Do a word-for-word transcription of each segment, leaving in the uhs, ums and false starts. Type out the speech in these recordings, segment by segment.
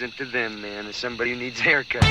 isn't to them, man. There's somebody who needs a haircut.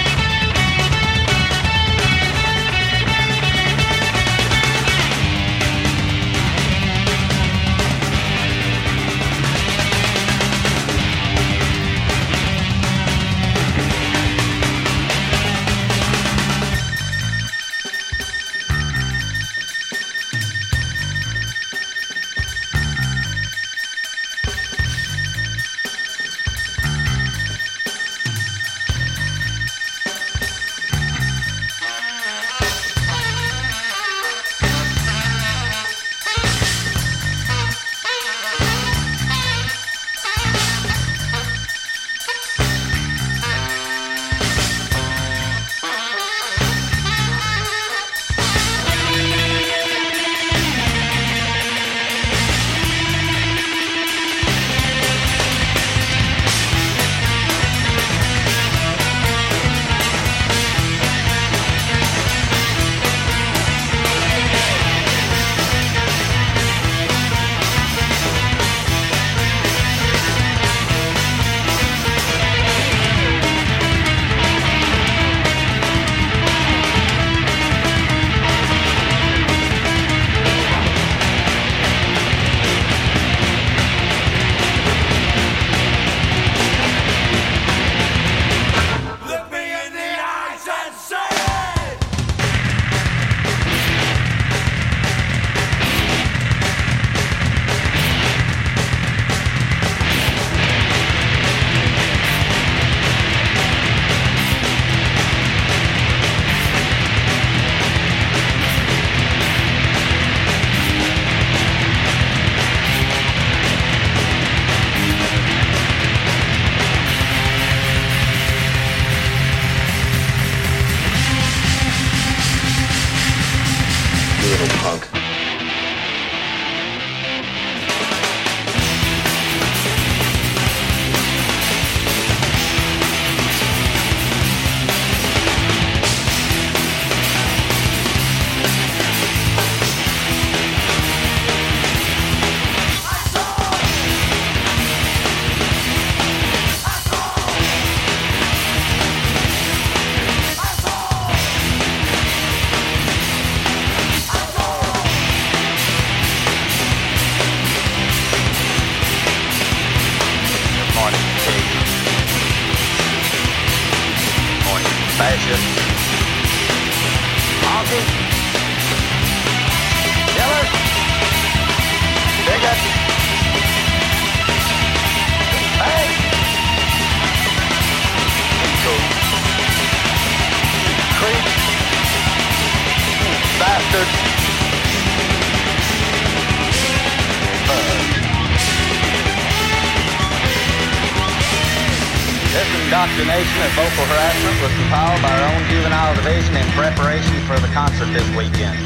Indoctrination and vocal harassment was compiled by our own juvenile division in preparation for the concert this weekend.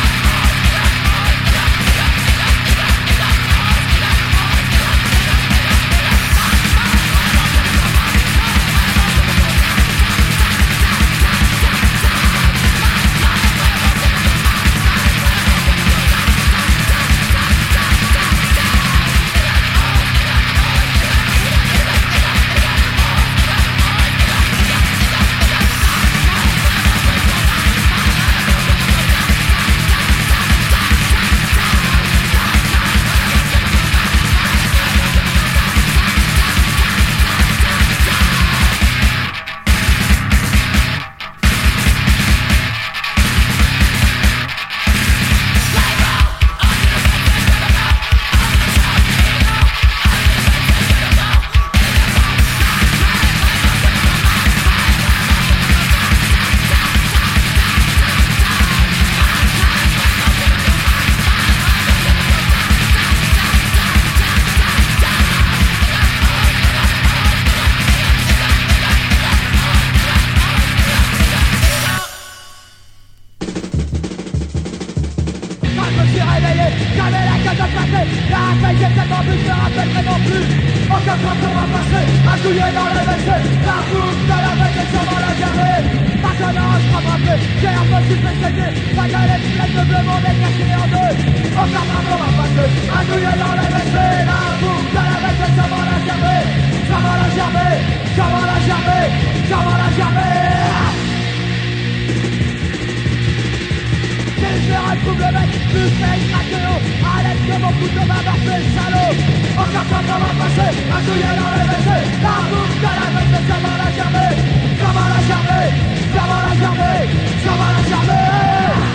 We'll be right back. passer. La veille j'ai tellement bu, je me rappelle vraiment plus. Encore quand on va passer, un douillet dans le W C. La bouffe de la veille et sûrement la garder. Maintenant je crois frapper, j'ai un peu suspecté. Sa gueule est pleine de bleu, mon nez caché en deux. Encore quand on va passer, un douillet dans le W C. La bouffe de la veille et sûrement la garder. Sûrement la gerber, sûrement la gerber, sûrement la gerber. Je trouve le mec, plus fait craquer à l'aide que mon couteau va morfler le salaud. Encore quand on va passer, un douillet dans le W C. La bouffe de la veille, ça va la gerber. Ça va la gerber, ça va la gerber, ça va la gerber.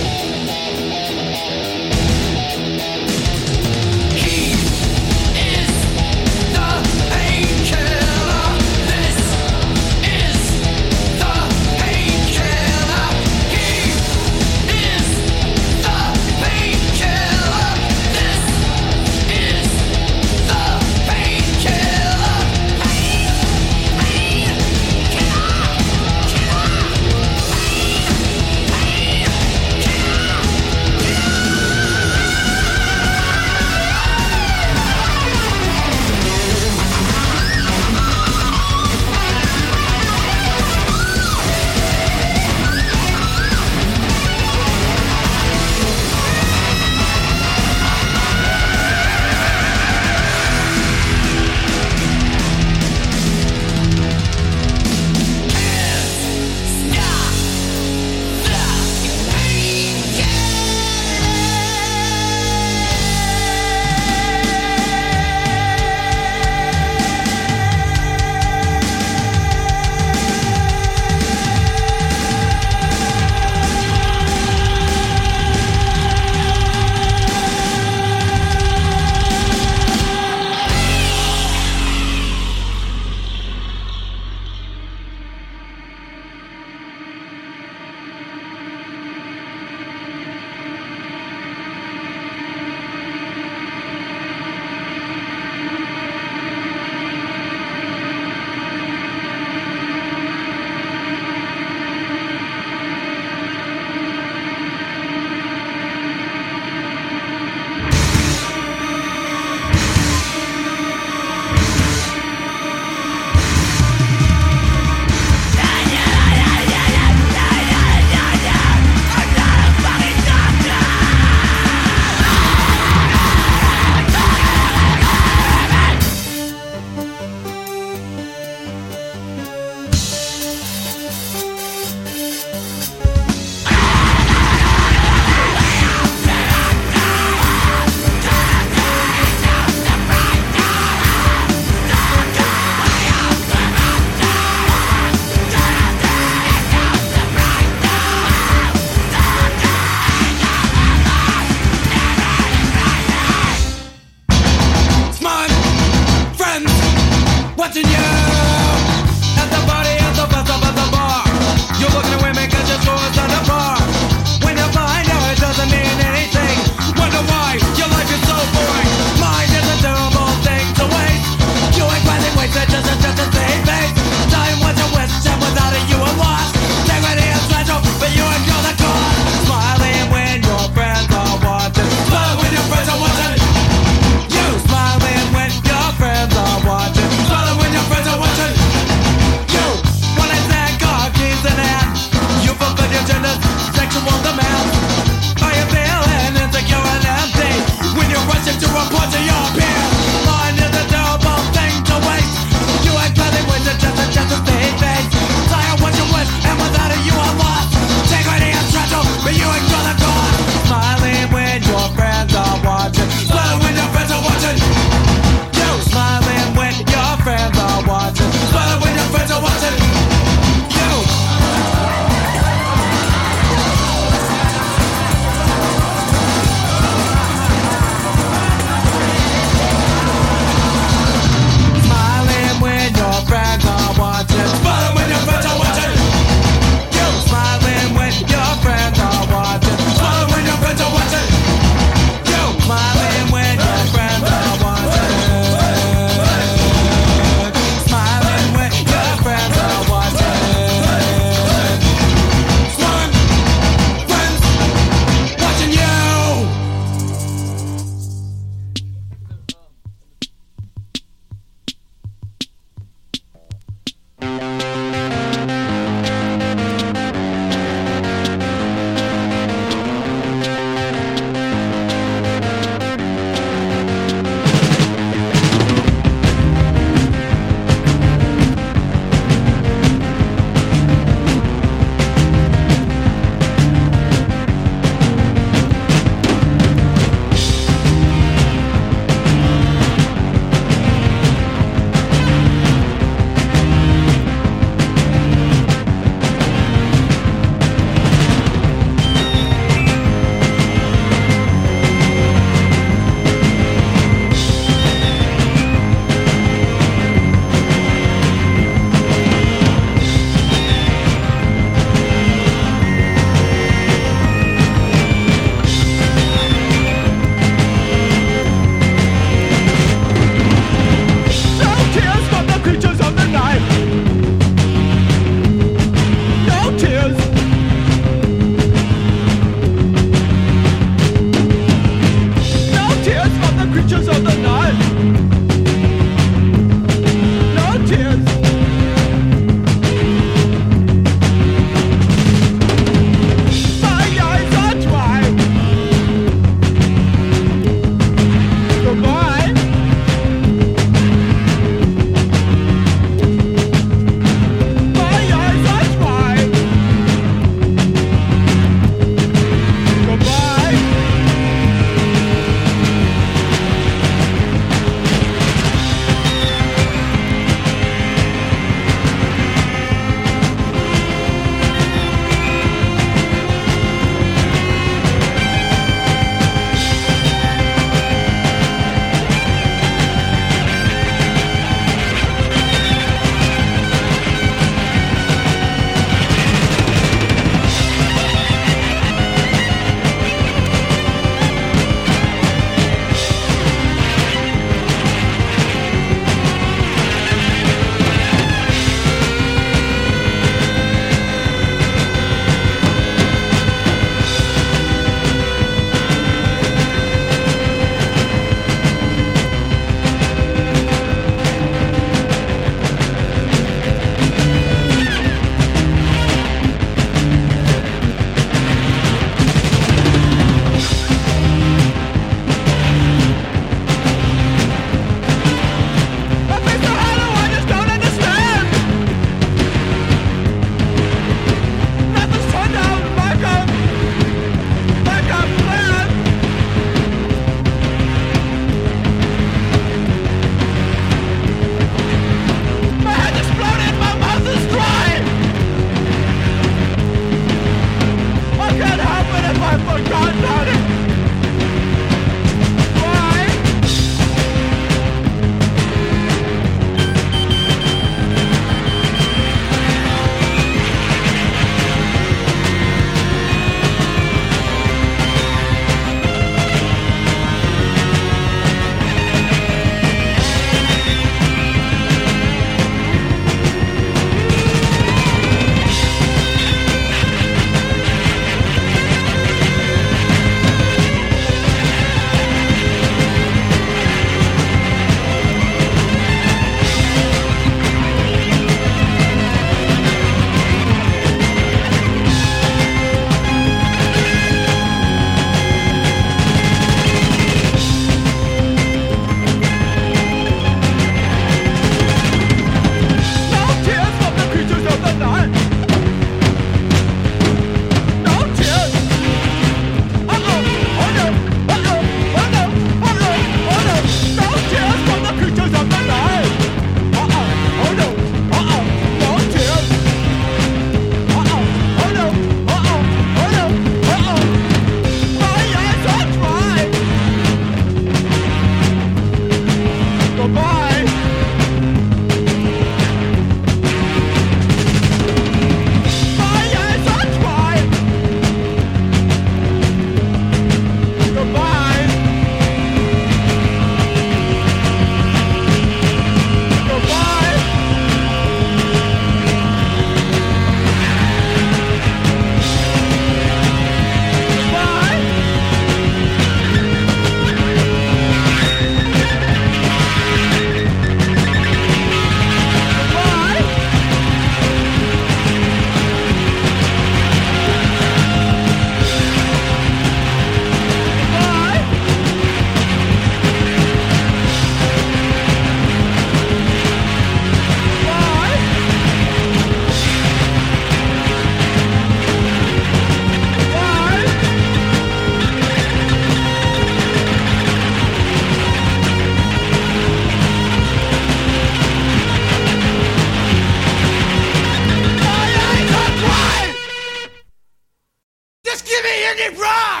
indie rock!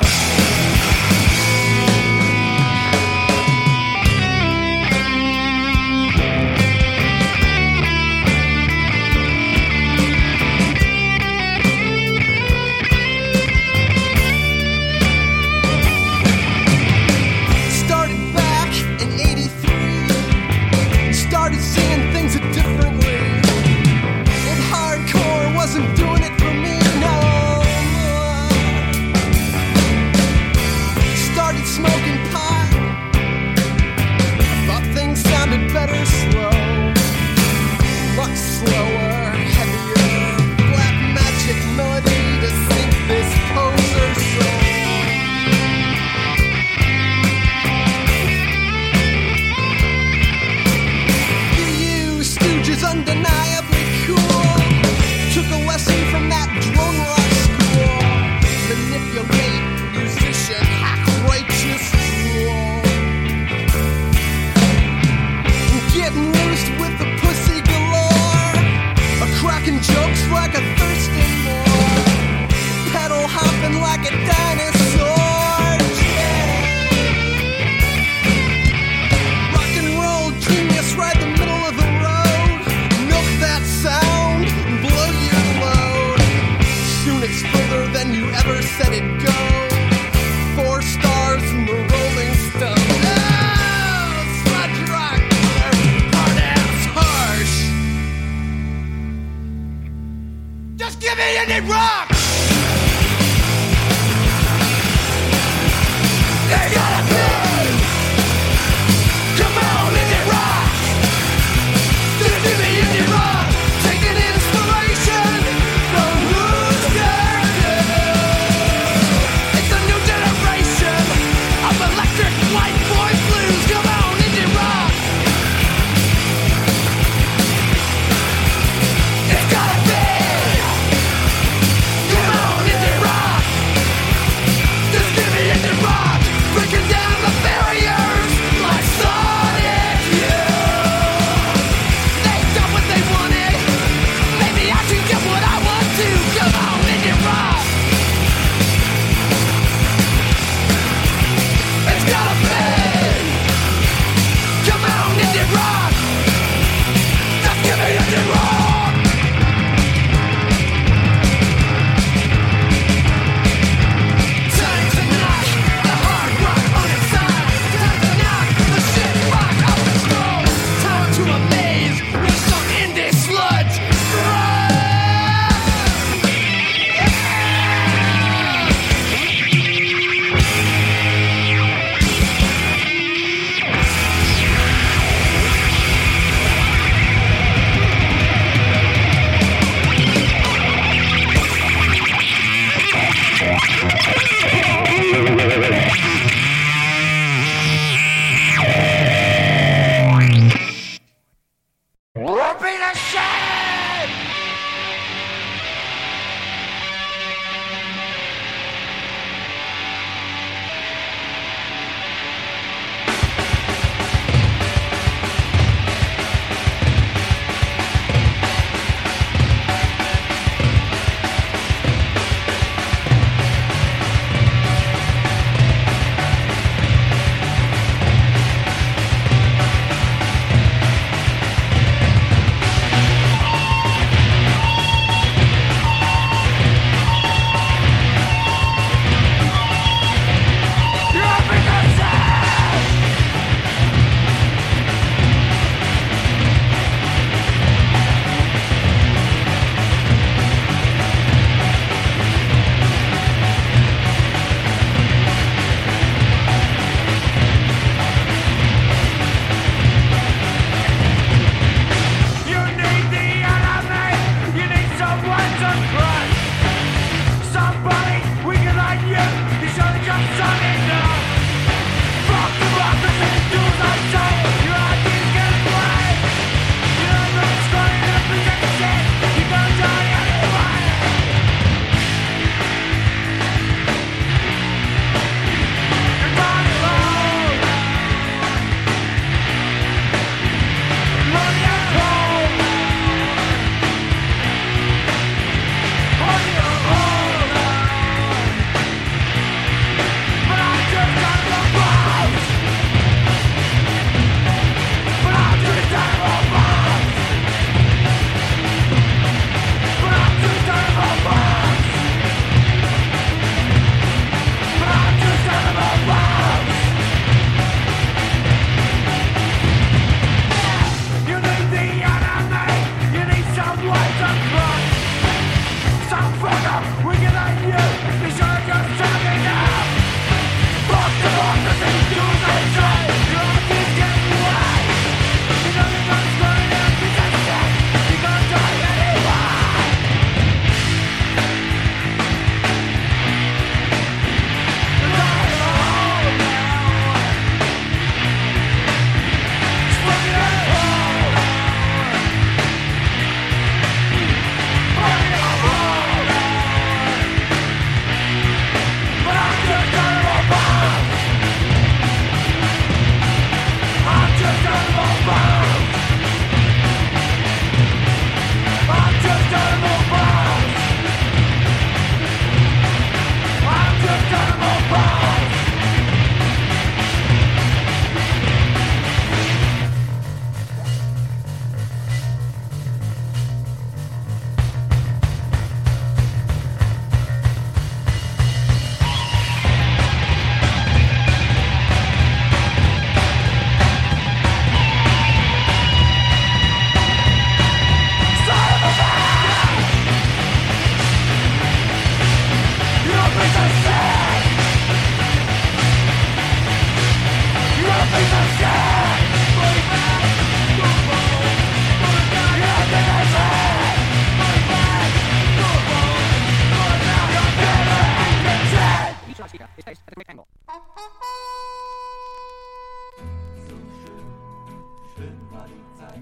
It's gotta be speaker is placed at a quick angle. So schön, schön war die Zeit.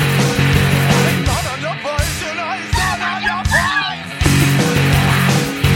Your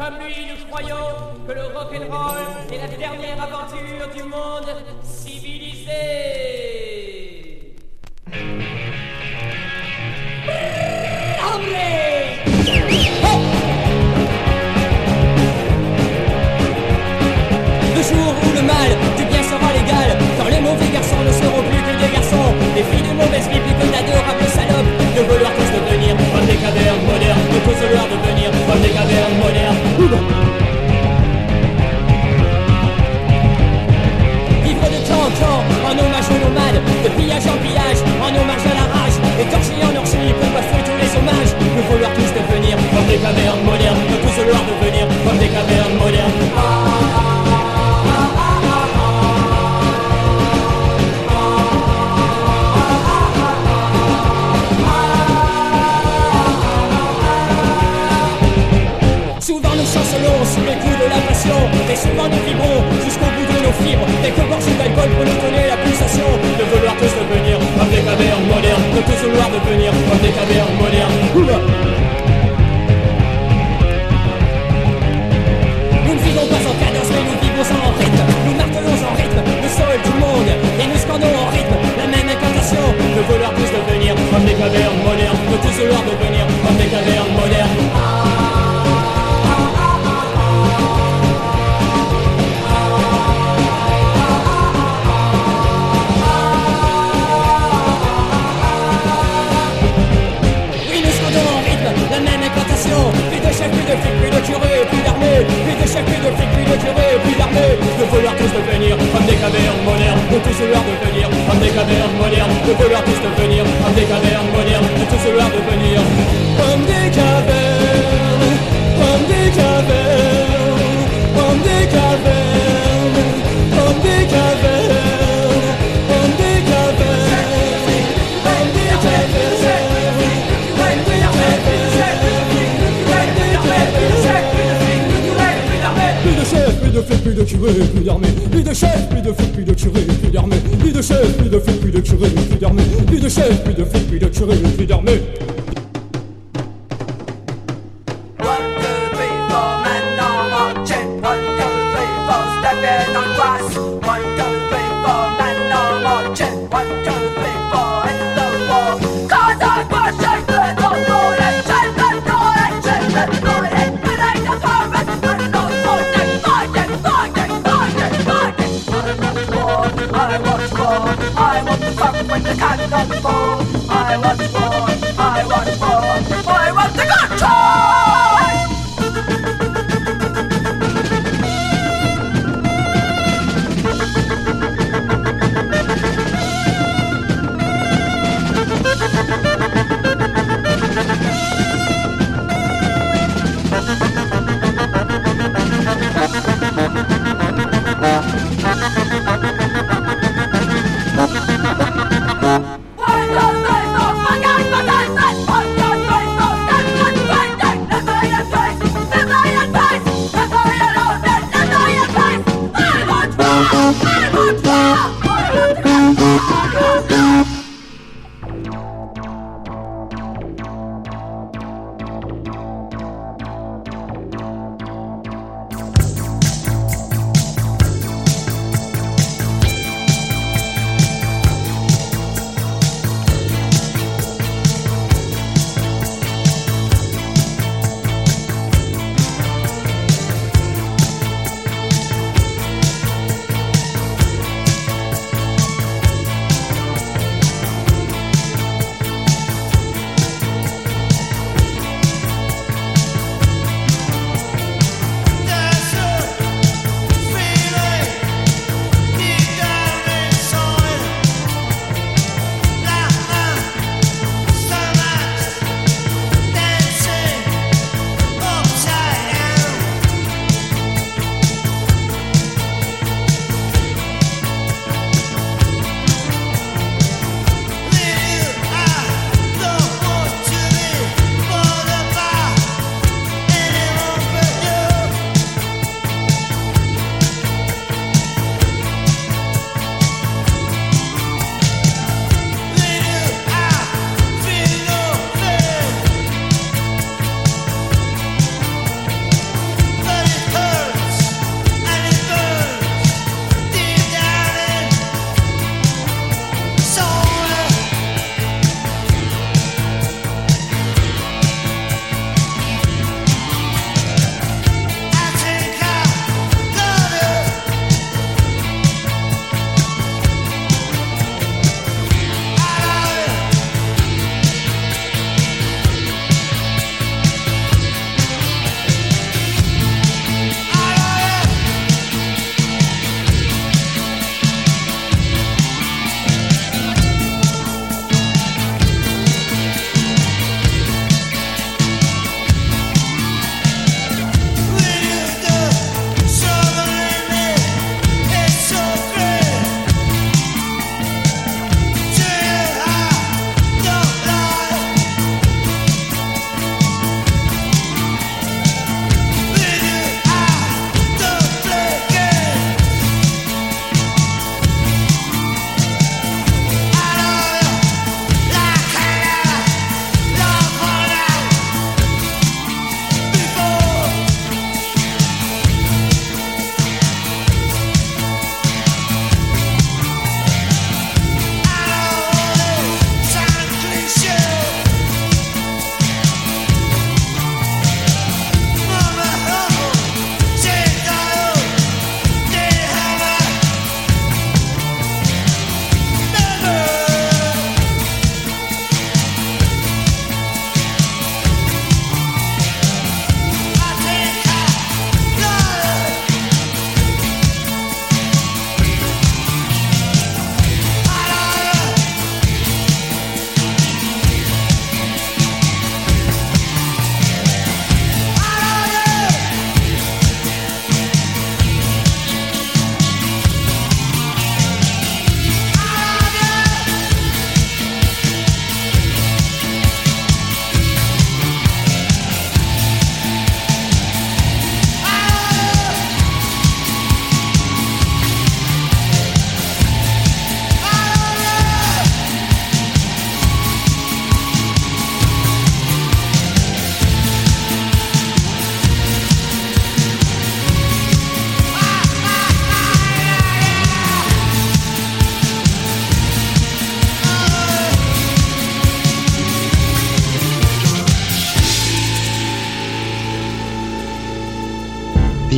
Comme lui, nous croyons que le rock'n'roll est la dernière aventure du monde civilisé. Le jour où le mal du bien sera légal, quand les mauvais garçons ne seront plus que des garçons, les filles de mauvaise vie plus que d'adorables salopes, de vouloir tous devenir comme des cavernes modernes, de tous vouloir devenir comme des cavernes modernes. Vivre de camp en camp, en hommage aux nomades, de pillage en pillage, en hommage à la rage, et torchis en orgie pour bafouer tous les hommages, de vouloir tous devenir comme des cavernes modernes, de tous vouloir devenir comme des cavernes modernes. Souvent nous chancelons sous le coup de la passion, et souvent nous vibrons jusqu'au bout de nos fibres. Quelques gorgées d'alcool pour nous donner la pulsation de vouloir tous devenir comme des cavernes modernes, de tous vouloir devenir comme des cavernes modernes. Oula. Nous ne vivons pas en cadence mais nous vivons en rythme. Nous martelons en rythme le sol du monde, et nous scandons en rythme la même incantation de vouloir tous devenir comme des cavernes modernes, de tous vouloir devenir comme des cavernes modernes. Plus de chefs, plus de flics, plus de curés, plus d'armée. Plus de chefs, plus de flics, plus de curés, plus d'armée. De vouloir tous devenir comme des cavernes modernes, de tous vouloir devenir comme des cavernes modernes, de vouloir tous devenir comme des cavernes modernes, de tous vouloir devenir comme des cavernes, comme des cavernes, comme des cavernes, comme des cavernes, comme des cavernes, comme des cavernes. Plus de chefs, plus de flics, plus de curés, plus d'armée. Plus de chefs, plus de flics, plus de curés, plus d'armée. Plus de chefs, plus de flics, plus de curés, plus d'armée. Plus de chefs, plus de flics, plus de curés, plus d'armée. When the cannon falls, I watch war, I watch war, I want the control! Why don't they not forget the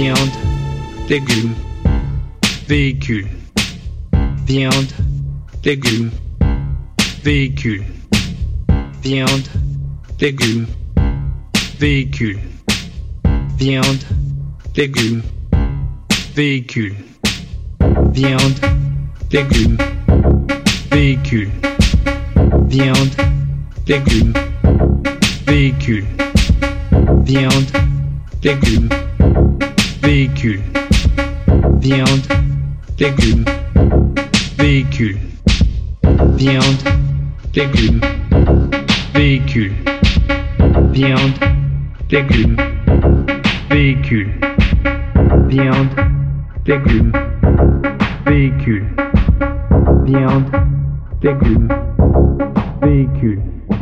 viande, légumes, véhicule, viande, légumes, véhicule, viande, légumes, véhicule, viande, légumes, véhicule, viande, légumes, véhicule, viande, légumes, véhicule, viande, légumes, véhicule, viande, légumes, véhicule, viande, légumes, véhicule, viande, légumes, véhicule, viande, légumes, véhicule, viande, légumes, véhicule.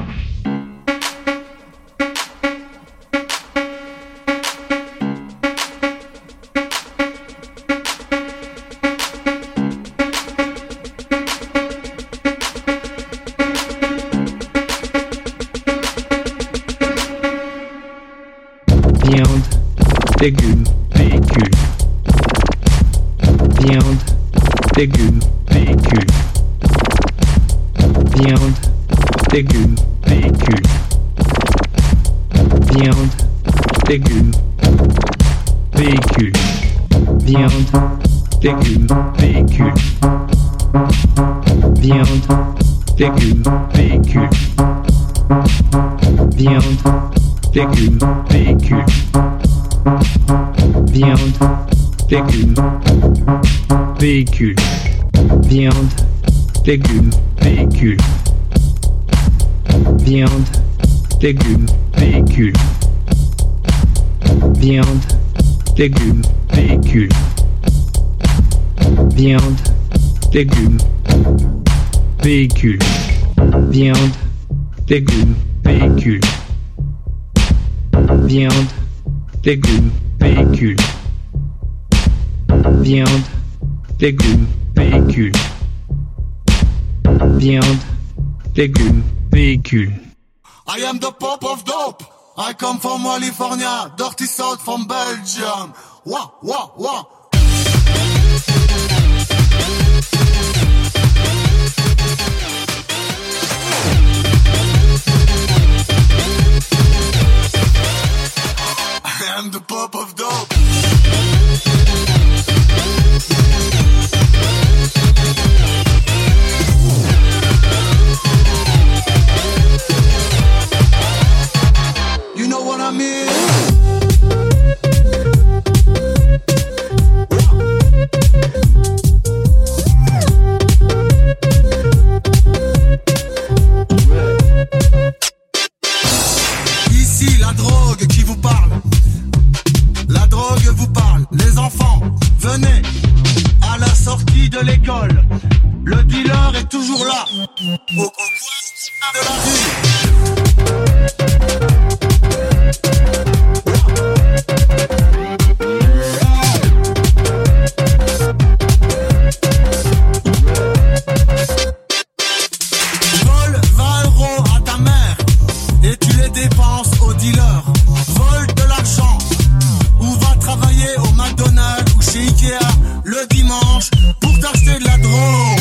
Viande, légumes, véhicule. Viande, légumes, véhicule. Viande, légumes, véhicule. Viande, légumes, véhicule. Viande, légumes, véhicule. Viande, légumes, véhicule. Viande, légumes, véhicule. Viande, légumes, véhicule. Viande, légumes, véhicule. Viande, légumes, véhicule. Viande, légumes, véhicule. Viande, légumes, véhicule. Viande, légumes, véhicule. Viande, légumes, véhicule. Viande, légumes, véhicule. Viande, légumes, véhicule. I am the Pop of Dope. I come from California, dirty south from Belgium. Wah, wah, wah. I am the Pop of Dope. You know what I mean? Ici la drogue qui vous parle. La drogue vous parle. Les enfants, venez à la sortie de l'école. Le dealer est toujours là. Au coin de la rue. Vole vingt euros à ta mère et tu les dépenses au dealer. Vole de l'argent ou va travailler au McDonald's ou chez Ikea le dimanche pour t'acheter de la drogue.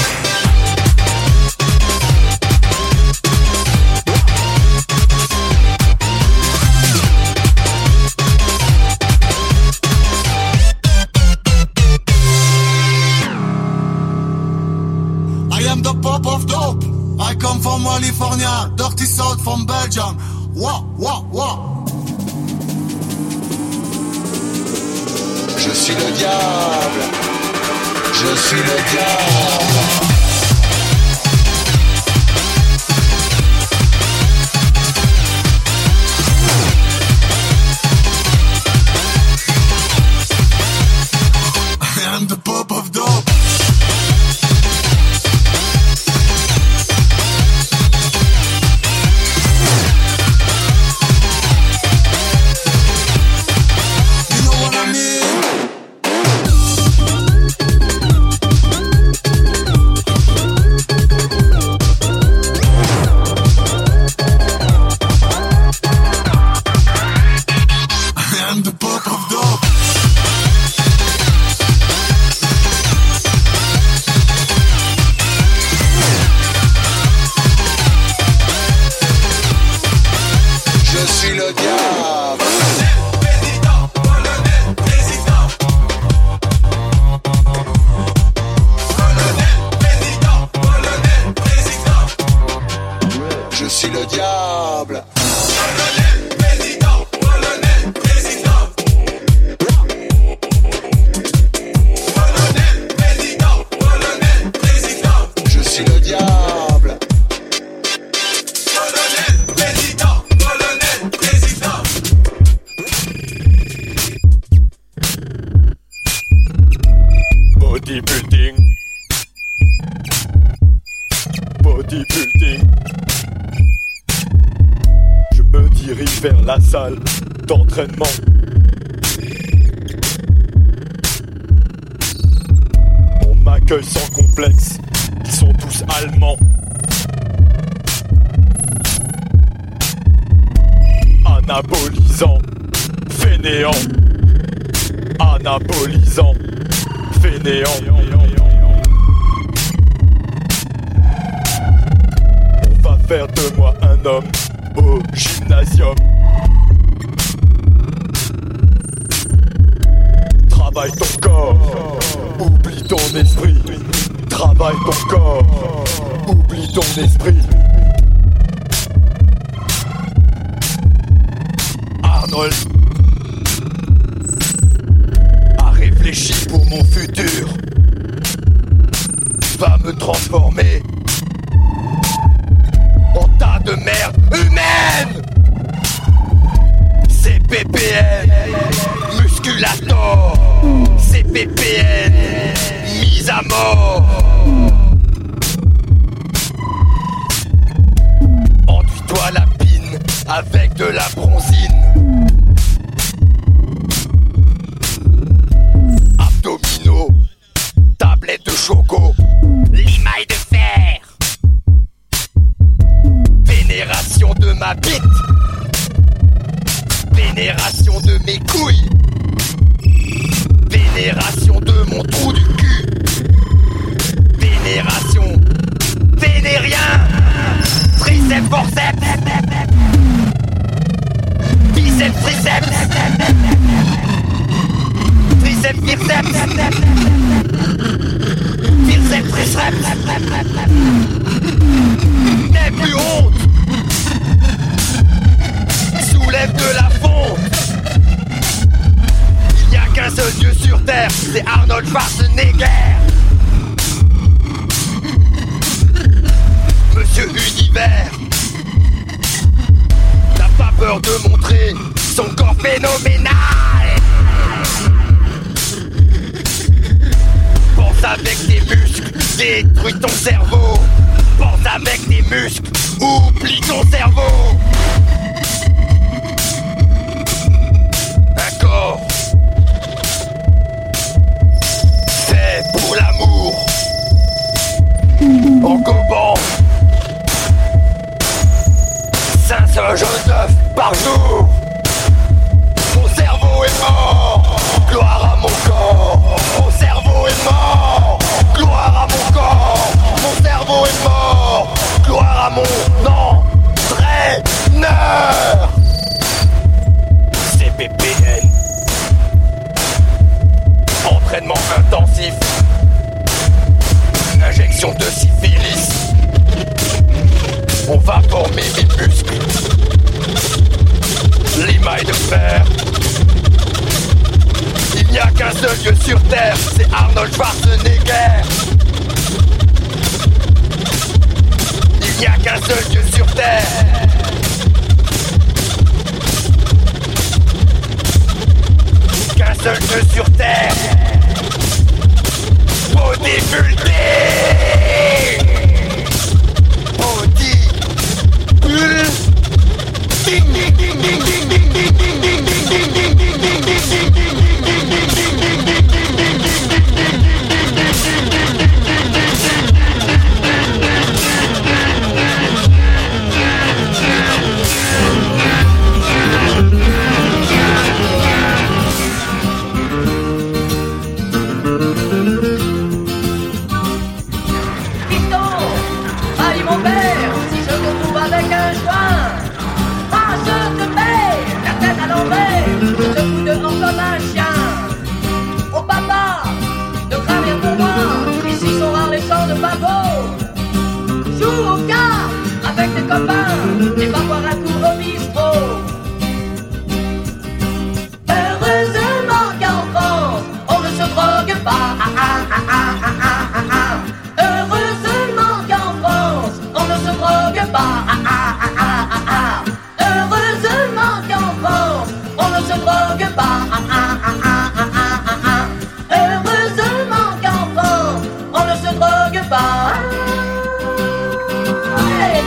I am the Pop of Dope. I come from California, dirty south from Belgium. Wah, wah, wah. Je suis le diable. Je suis le diable. I am the Pop of Dope. You know what I mean? Je suis le diable. Colonel, président, colonel, président. Colonel, président, colonel, président. Je suis le diable. Colonel, président, colonel, président. Bodybuilding. Bodybuilding. Je me dirige vers la salle d'entraînement. On m'accueille sans complexe. Ils sont tous allemands. Anabolisant, fainéant. Anabolisant, fainéant. On va faire de moi un homme au gymnasium. Travaille ton corps, oublie ton esprit. Travaille ton corps, oublie ton esprit. Arnold a réfléchi pour mon futur. Va me transformer en tas de merde humaine. C P P N, musculator. C P P N, mise à mort. Enduis-toi la pine avec de la bronzine. Abdominaux, tablette de choco, limaille de fer. Vénération de ma bite. Vénération de mes couilles. Vénération de mon trou du cul. Vénération vénérien. Triceps forceps. Biceps triceps. Triceps biceps. Biceps triceps. N'aie plus honte. Soulève de la fonte. Il n'y a qu'un seul dieu sur terre, c'est Arnold Schwarzenegger. Monsieur Univers n'a pas peur de montrer son corps phénoménal. Pense avec tes muscles, détruis ton cerveau. Pense avec tes muscles, oublie ton cerveau. Un corps fait pour l'amour. En gobant cinq cents jaunes d'œufs par jour. Mon cerveau est mort, gloire à mon corps. Mon cerveau est mort, gloire à mon corps. Mon cerveau est mort, gloire à mon entraîneur. C P P N, entraînement intensif. Injection de syphilis. On va former mes muscles. Limaille de fer. Il n'y a qu'un seul dieu sur terre, c'est Arnold Schwarzenegger. Il n'y a qu'un seul dieu sur terre. Qu'un seul dieu sur terre. Bodybuilding. Bodybuilding. Ding ding ding ding ding ding ding ding ding ding ding ding ding ding ding Piston drogue pas. Ah, ah, ah, ah, ah, ah. Heureusement qu'enfant, on ne se drogue pas. Ah, ah, ah, ah, ah, ah, ah, ah. Heureusement qu'enfant, on ne se drogue pas. Hey.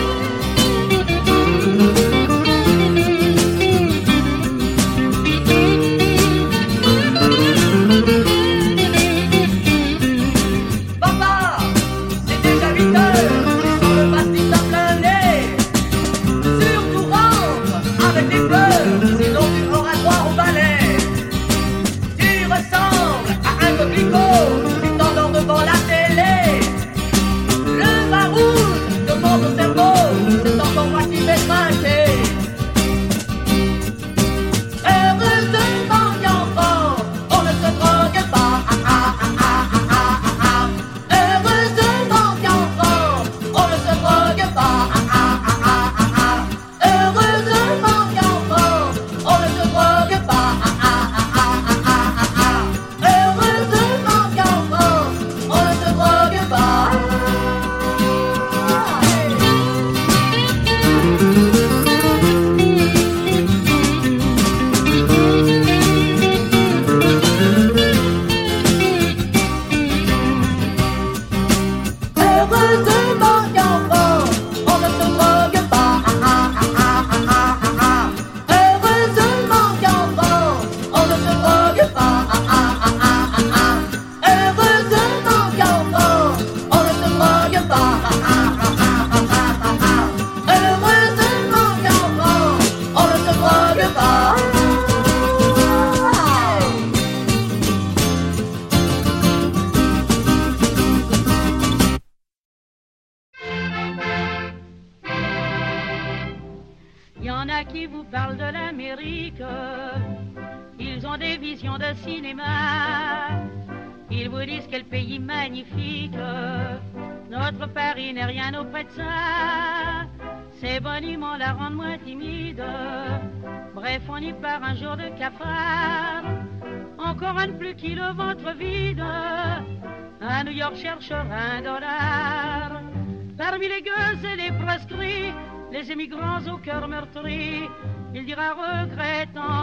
Cherchera un dollar. Parmi les gueux et les proscrits, les émigrants au cœur meurtri, il dira regrettant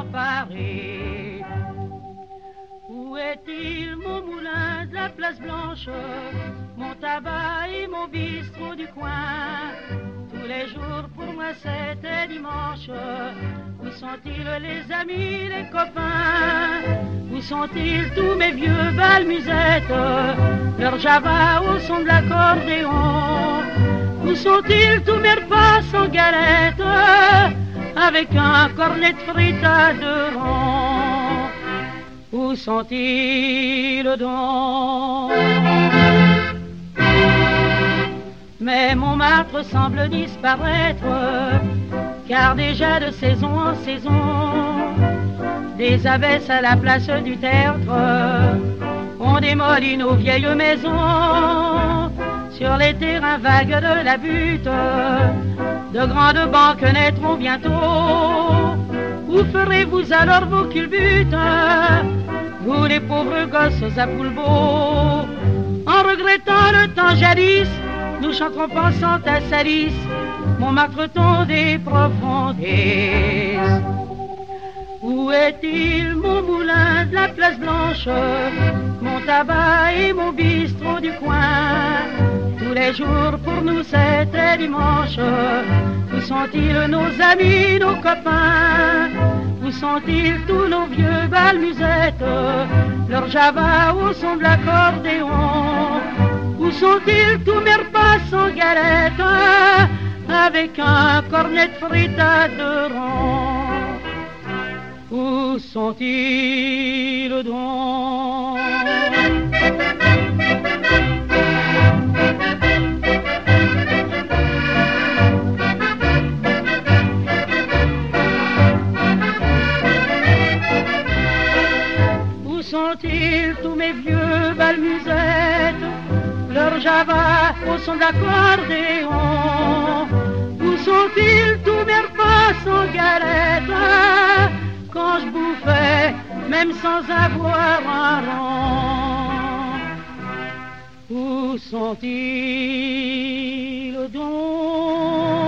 Paris. Où est-il mon moulin de la place Blanche, mon tabac et mon bistrot du coin? Tous les jours pour moi c'était dimanche. Où sont-ils les amis, les copains? Où sont-ils tous mes vieux balmusettes, leur java au son de l'accordéon? Où sont-ils tous mes repas sans galette, avec un cornet de frites à deux ronds? Où sont-ils donc? Mais Montmartre semble disparaître, car déjà de saison en saison, des abbesses à la place du tertre ont démoli nos vieilles maisons. Sur les terrains vagues de la butte, de grandes banques naîtront bientôt. Où ferez-vous alors vos culbutes, vous les pauvres gosses à Poulbeau? En regrettant le temps jadis, nous chanterons pensant à Salis, Montmartre-ton des profondés. Où est-il mon moulin de la place Blanche, mon tabac et mon bistrot du coin? Tous les jours pour nous c'était dimanche. Où sont-ils nos amis, nos copains? Où sont-ils tous nos vieux balmusettes, leur java au son de l'accordéon? Où sont-ils tous mes repas sans galette, avec un cornet de frites à deux ronds? Où sont-ils donc? Où sont-ils tous mes vieux balmusettes, leur java au son d'accordéon? Où sont-ils tous mes repas sans galette, quand je bouffais, même sans avoir un rond? Où sont-ils donc?